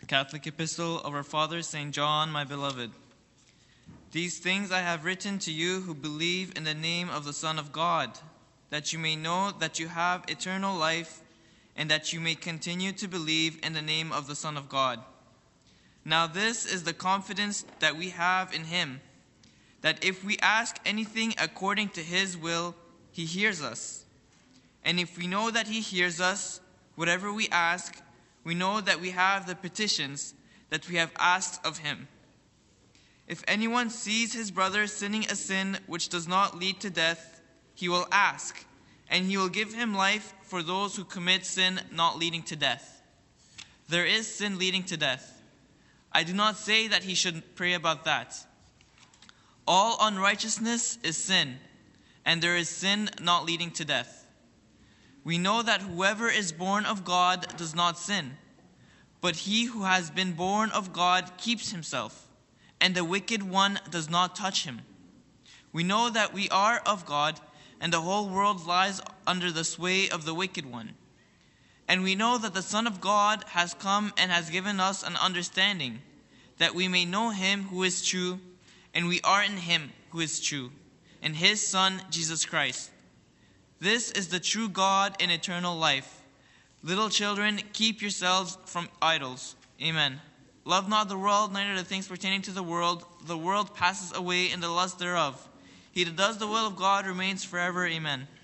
Catholic Epistle of our Father St. John, my beloved. These things I have written to you who believe in the name of the Son of God, that you may know that you have eternal life, and that you may continue to believe in the name of the Son of God. Now this is the confidence that we have in him, that if we ask anything according to his will, he hears us. And if we know that he hears us, whatever we ask, we know that we have the petitions that we have asked of him. If anyone sees his brother sinning a sin which does not lead to death, he will ask, and he will give him life for those who commit sin not leading to death. There is sin leading to death. I do not say that he should pray about that. All unrighteousness is sin, and there is sin not leading to death. We know that whoever is born of God does not sin, but he who has been born of God keeps himself, and the wicked one does not touch him. We know that we are of God, and the whole world lies under the sway of the wicked one. And we know that the Son of God has come and has given us an understanding, that we may know him who is true, and we are in him who is true, in his Son, Jesus Christ. This is the true God and eternal life. Little children, keep yourselves from idols. Amen. Love not the world, neither the things pertaining to the world. The world passes away in the lust thereof. He that does the will of God remains forever. Amen.